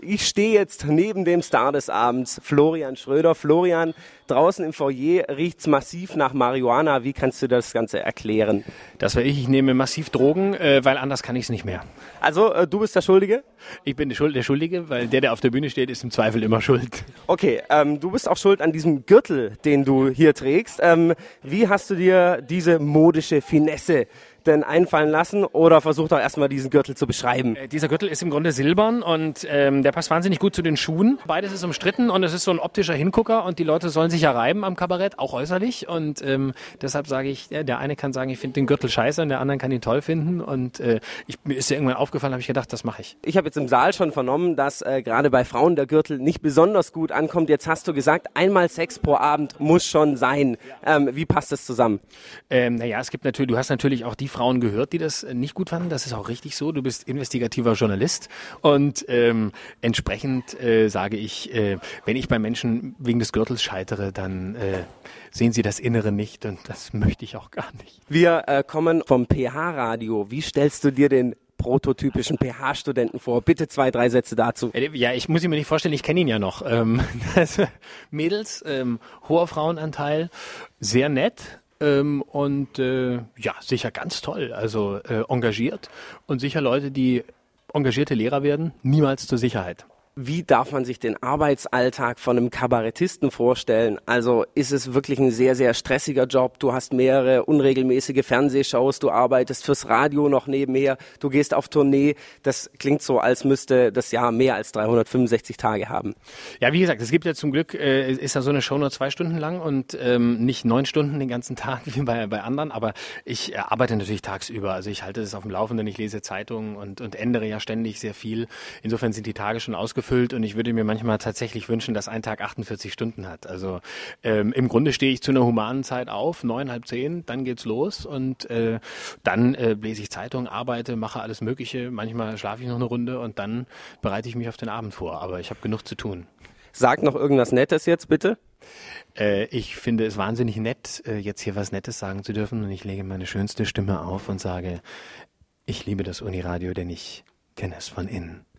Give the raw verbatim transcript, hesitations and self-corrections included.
Ich stehe jetzt neben dem Star des Abends, Florian Schröder. Florian, draußen im Foyer riecht's massiv nach Marihuana. Wie kannst du das Ganze erklären? Das war ich. Ich nehme massiv Drogen, äh, weil anders kann ich es nicht mehr. Also, äh, du bist der Schuldige? Ich bin der, Schuld, der Schuldige, weil der, der auf der Bühne steht, ist im Zweifel immer schuld. Okay, ähm, du bist auch schuld an diesem Gürtel, den du hier trägst. Ähm, wie hast du dir diese modische Finesse denn einfallen lassen oder versuch doch erstmal diesen Gürtel zu beschreiben? Äh, dieser Gürtel ist im Grunde silbern und ähm, der passt wahnsinnig gut zu den Schuhen. Beides ist umstritten und es ist so ein optischer Hingucker und die Leute sollen sich ja reiben am Kabarett, auch äußerlich. Und ähm, deshalb sage ich, der eine kann sagen, ich finde den Gürtel scheiße und der andere kann ihn toll finden. Und äh, ich, mir ist ja irgendwann aufgefallen, habe ich gedacht, das mache ich. Ich habe jetzt im Saal schon vernommen, dass äh, gerade bei Frauen der Gürtel nicht besonders gut ankommt. Jetzt hast du gesagt, einmal Sex pro Abend muss schon sein. Ähm, wie passt das zusammen? Ähm, naja, es gibt natürlich, du hast natürlich auch die Frauen gehört, die das nicht gut fanden. Das ist auch richtig so. Du bist investigativer Journalist und ähm, entsprechend äh, sage ich, äh, wenn ich bei Menschen wegen des Gürtels scheitere, dann äh, sehen sie das Innere nicht und das möchte ich auch gar nicht. Wir äh, kommen vom P H-Radio. Wie stellst du dir den prototypischen P H-Studenten vor? Bitte zwei, drei Sätze dazu. Ja, ich muss ihn mir nicht vorstellen, ich kenne ihn ja noch. Ähm, also Mädels, ähm, hoher Frauenanteil, sehr nett. Ähm, und äh, ja, sicher ganz toll, also äh, engagiert und sicher Leute, die engagierte Lehrer werden, niemals zur Sicherheit. Wie darf man sich den Arbeitsalltag von einem Kabarettisten vorstellen? Also ist es wirklich ein sehr, sehr stressiger Job? Du hast mehrere unregelmäßige Fernsehshows, du arbeitest fürs Radio noch nebenher, du gehst auf Tournee. Das klingt so, als müsste das Jahr mehr als dreihundertfünfundsechzig Tage haben. Ja, wie gesagt, es gibt ja zum Glück, äh, ist ja so eine Show nur zwei Stunden lang und ähm, nicht neun Stunden den ganzen Tag wie bei, bei anderen, aber ich äh, arbeite natürlich tagsüber. Also ich halte es auf dem Laufenden, ich lese Zeitungen und, und ändere ja ständig sehr viel. Insofern sind die Tage schon ausgefüllt. Und ich würde mir manchmal tatsächlich wünschen, dass ein Tag achtundvierzig Stunden hat. Also ähm, im Grunde stehe ich zu einer humanen Zeit auf, neun, halb zehn, dann geht's los und äh, dann äh, lese ich Zeitung, arbeite, mache alles Mögliche. Manchmal schlafe ich noch eine Runde und dann bereite ich mich auf den Abend vor. Aber ich habe genug zu tun. Sag noch irgendwas Nettes jetzt, bitte. Äh, ich finde es wahnsinnig nett, äh, jetzt hier was Nettes sagen zu dürfen und ich lege meine schönste Stimme auf und sage, ich liebe das Uniradio, denn ich kenne es von innen.